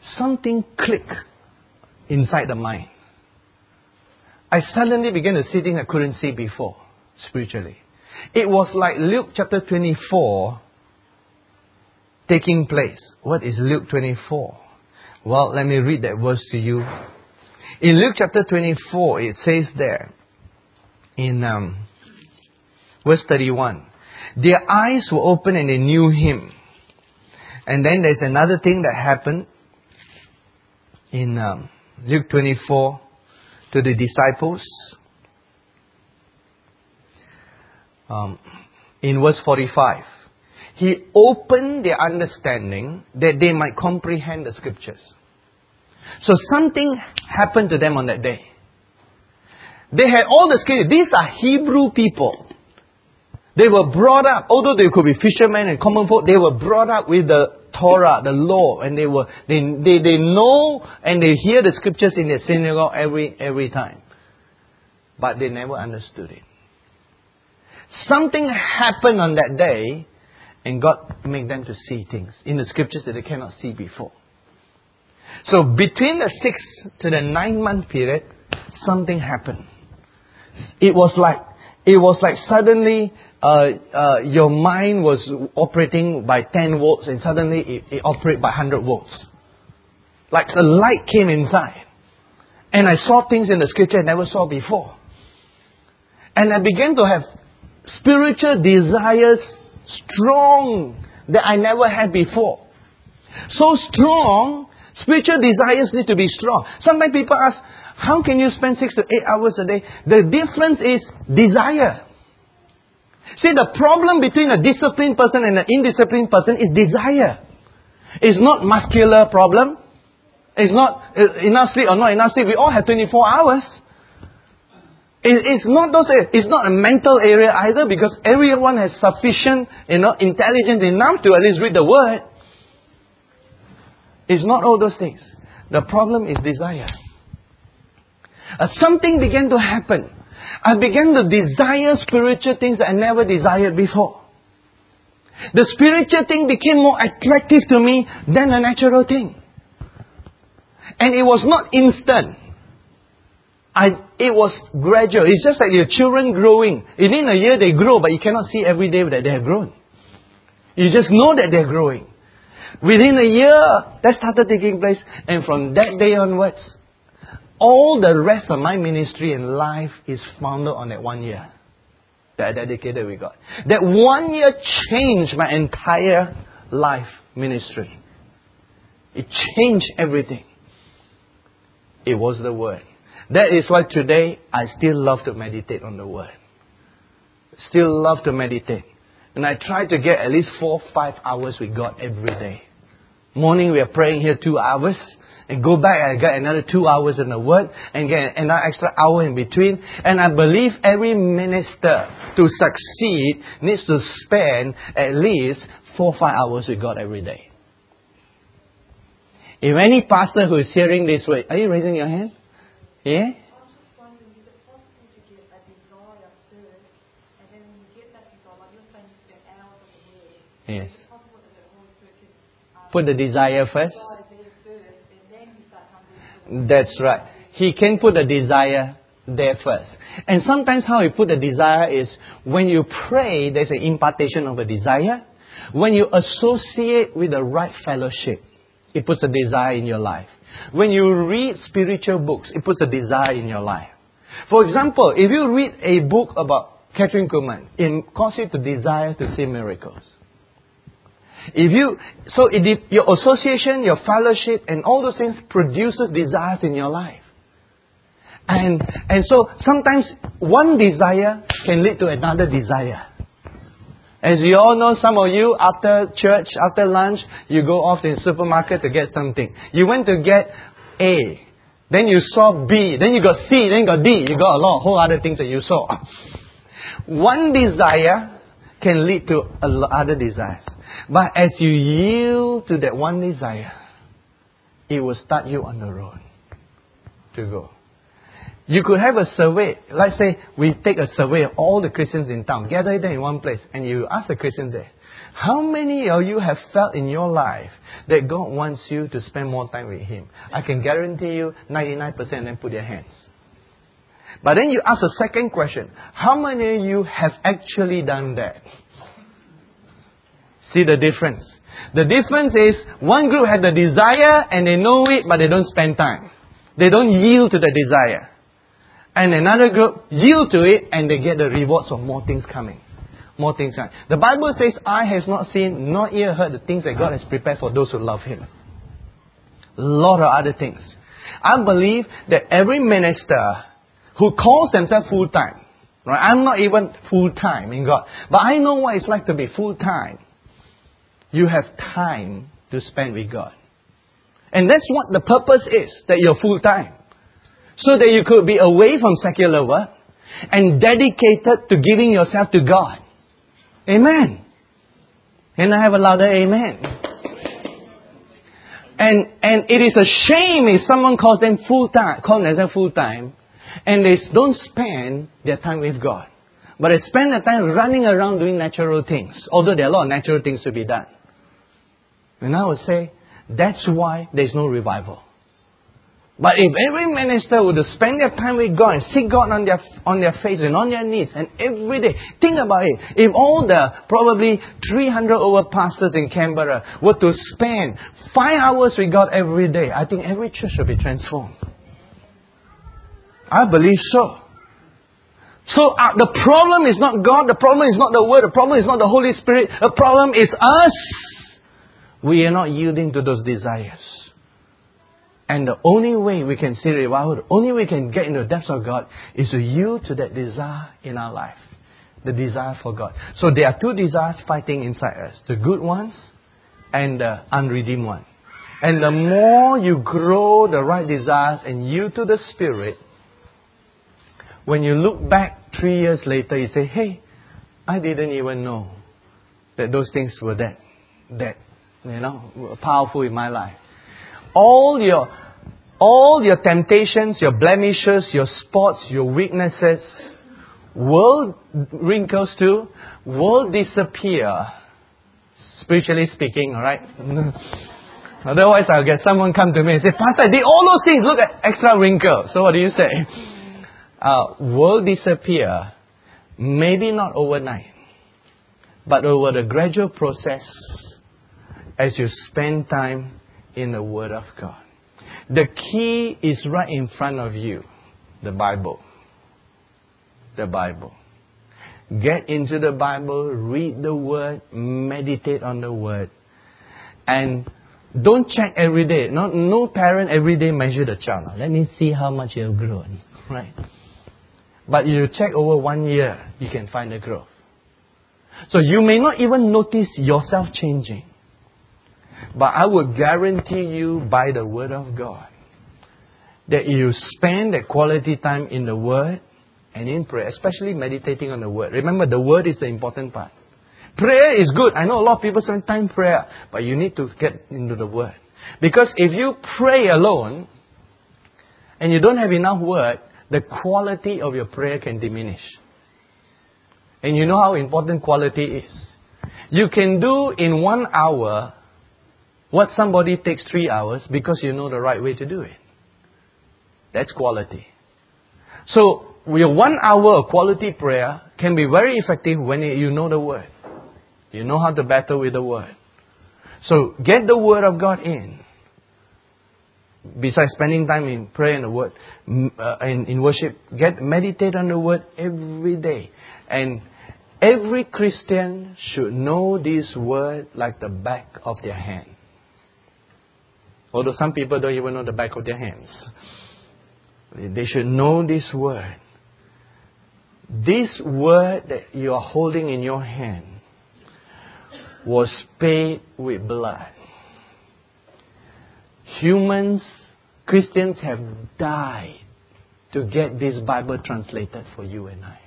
something clicked inside the mind. I suddenly began to see things I couldn't see before, spiritually. It was like Luke chapter 24 taking place. What is Luke 24? Well, let me read that verse to you. In Luke chapter 24, it says there, in verse 31, their eyes were open and they knew Him. And then there's another thing that happened in Luke 24 to the disciples. In verse 45, He opened their understanding that they might comprehend the Scriptures. So something happened to them on that day. They had all the Scriptures. These are Hebrew people. They were brought up, although they could be fishermen and common folk, they were brought up with the Torah, the law, and they know and they hear the Scriptures in their synagogue every time. But they never understood it. Something happened on that day, and God made them to see things in the Scriptures that they cannot see before. So between the 6th to the 9-month period, something happened. It was like suddenly your mind was operating by 10 volts and suddenly it operated by 100 volts. Like a light came inside. And I saw things in the Scripture I never saw before. And I began to have spiritual desires strong that I never had before. So strong, spiritual desires need to be strong. Sometimes people ask, how can you spend 6 to 8 hours a day? The difference is desire. See, the problem between a disciplined person and an indisciplined person is desire. It's not muscular problem. It's not enough sleep or not enough sleep. We all have 24 hours. It's not a mental area either, because everyone has sufficient, intelligence enough to at least read the Word. It's not all those things. The problem is desire. Something began to happen. I began to desire spiritual things I never desired before. The spiritual thing became more attractive to me than the natural thing. And it was not instant. It was gradual. It's just like your children growing. Within a year they grow, but you cannot see every day that they have grown. You just know that they're growing. Within a year, that started taking place. And from that day onwards, all the rest of my ministry and life is founded on that 1 year that I dedicated with God. That 1 year changed my entire life ministry. It changed everything. It was the Word. That is why today I still love to meditate on the Word. Still love to meditate. And I try to get at least 4 or 5 hours with God every day. Morning we are praying here 2 hours. And go back and I get another 2 hours in the Word. And get another extra hour in between. And I believe every minister to succeed needs to spend at least 4 or 5 hours with God every day. If any pastor who is hearing this way, are you raising your hand? Yeah? I'm just wondering, is it possible to get a desire first, and then when you get that desire, like you're saying you spend hours on the Word. Yes. Is it possible that the Holy Spirit can Put the desire first. desire there first, and then you start hungering? That's right. He can put the desire there first. And sometimes how he put the desire is when you pray, there's an impartation of a desire. When you associate with the right fellowship, it puts a desire in your life. When you read spiritual books, it puts a desire in your life. For example, if you read a book about Kathryn Kuhlman, it causes you to desire to see miracles. Your association, your fellowship, and all those things produces desires in your life. And so sometimes one desire can lead to another desire. As you all know, some of you, after church, after lunch, you go off to the supermarket to get something. You went to get A. Then you saw B. Then you got C. Then you got D. You got a lot of whole other things that you saw. One desire can lead to other desires. But as you yield to that one desire, it will start you on the road to go. You could have a survey. Let's say we take a survey of all the Christians in town. Gather them in one place. And you ask the Christians there, How many of you have felt in your life that God wants you to spend more time with Him? I can guarantee you 99% then put your hands. But then you ask a second question. How many of you have actually done that? See the difference? The difference is one group had the desire and they know it but they don't spend time. They don't yield to the desire. And another group yield to it and they get the rewards of more things coming. More things coming. The Bible says, eye has not seen, nor ear heard the things that God has prepared for those who love Him. A lot of other things. I believe that every minister who calls themselves full-time, right? I'm not even full-time in God. But I know what it's like to be full-time. You have time to spend with God. And that's what the purpose is, that you're full-time. So that you could be away from secular work and dedicated to giving yourself to God. Amen. Can I have a louder amen? And it is a shame if someone calls themselves full-time, and they don't spend their time with God. But they spend their time running around doing natural things. Although there are a lot of natural things to be done. And I would say, that's why there's no revival. But if every minister would spend their time with God and seek God on their face and on their knees and every day, think about it. If all the probably 300 over pastors in Canberra were to spend 5 hours with God every day, I think every church will be transformed. I believe so. So the problem is not God, the problem is not the Word, the problem is not the Holy Spirit, the problem is us. We are not yielding to those desires. And the only way we can see revival, the only way we can get into the depths of God is to yield to that desire in our life. The desire for God. So there are two desires fighting inside us. The good ones and the unredeemed one. And the more you grow the right desires and yield to the Spirit, when you look back 3 years later, you say, hey, I didn't even know that those things were that powerful in my life. All your temptations, your blemishes, your spots, your weaknesses will wrinkles too, will disappear. Spiritually speaking, alright? Otherwise I'll get someone come to me and say, Pastor, I did all those things, look at extra wrinkles. So what do you say? Will disappear, maybe not overnight, but over the gradual process as you spend time in the Word of God. The key is right in front of you. The Bible. The Bible. Get into the Bible, read the Word, meditate on the Word. And don't check every day. No parent every day measure the child. Let me see how much you have grown. Right? But you check over 1 year, you can find the growth. So you may not even notice yourself changing. But I will guarantee you by the Word of God that you spend that quality time in the Word and in prayer, especially meditating on the Word. Remember, the Word is the important part. Prayer is good. I know a lot of people spend time in prayer, but you need to get into the Word. Because if you pray alone and you don't have enough Word, the quality of your prayer can diminish. And you know how important quality is. You can do in 1 hour what somebody takes 3 hours because you know the right way to do it. That's quality. So, your 1 hour of quality prayer can be very effective when you know the Word. You know how to battle with the Word. So, get the Word of God in. Besides spending time in prayer and the Word, in worship, meditate on the Word every day. And every Christian should know this Word like the back of their hand. Although some people don't even know the back of their hands. They should know this Word. This Word that you are holding in your hand was paid with blood. Christians have died to get this Bible translated for you and I.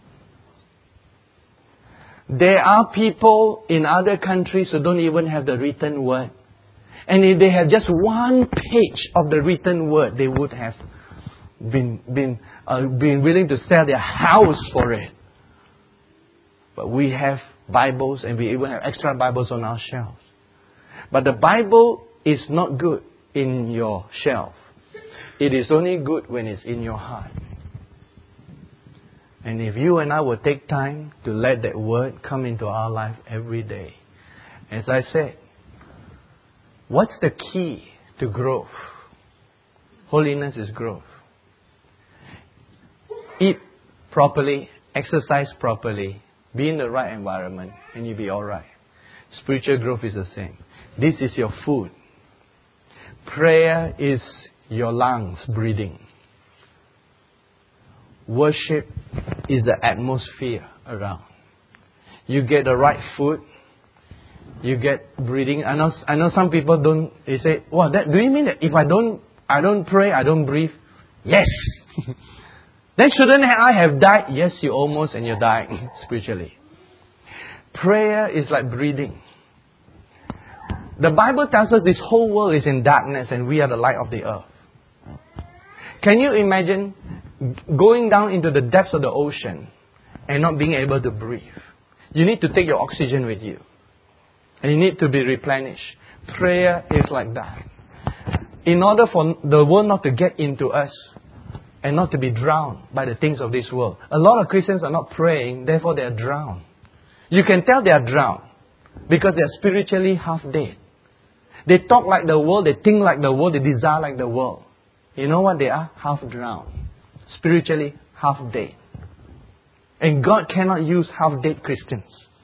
There are people in other countries who don't even have the written Word. And if they have just one page of the written Word, they would have been willing to sell their house for it. But we have Bibles, and we even have extra Bibles on our shelves. But the Bible is not good in your shelf. It is only good when it's in your heart. And if you and I will take time to let that word come into our life every day. As I said, what's the key to growth? Holiness is growth. Eat properly, exercise properly, be in the right environment, and you'll be alright. Spiritual growth is the same. This is your food. Prayer is your lungs breathing. Worship is the atmosphere around. You get the right food, you get breathing. I know some people don't. They say, "Well, do you mean that if I don't pray, I don't breathe?" Yes. Then shouldn't I have died? Yes, you almost and you died spiritually. Prayer is like breathing. The Bible tells us this whole world is in darkness and we are the light of the earth. Can you imagine going down into the depths of the ocean and not being able to breathe? You need to take your oxygen with you. And you need to be replenished. Prayer is like that. In order for the world not to get into us and not to be drowned by the things of this world. A lot of Christians are not praying, therefore they are drowned. You can tell they are drowned because they are spiritually half dead. They talk like the world, they think like the world, they desire like the world. You know what they are? Half drowned. Spiritually half dead. And God cannot use half dead Christians.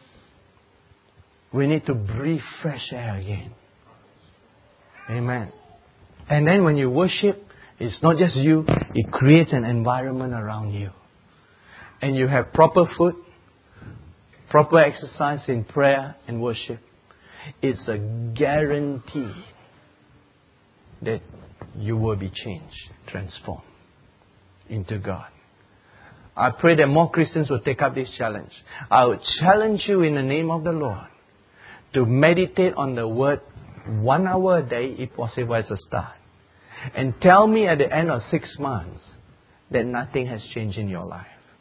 We need to breathe fresh air again. Amen. And then when you worship, it's not just you, it creates an environment around you. And you have proper food, proper exercise in prayer and worship. It's a guarantee that you will be changed, transformed into God. I pray that more Christians will take up this challenge. I would challenge you in the name of the Lord to meditate on the Word 1 hour a day, if possible, as a start. And tell me at the end of 6 months that nothing has changed in your life.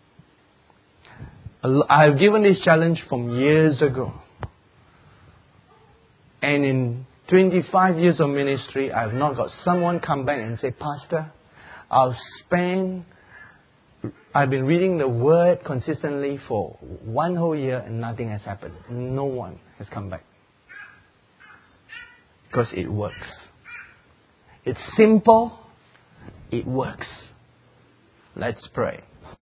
I've given this challenge from years ago. And in 25 years of ministry, I've not got someone come back and say, "Pastor, I've been reading the Word consistently for 1 whole year and nothing has happened." No one has come back. Because it works. It's simple. It works. Let's pray.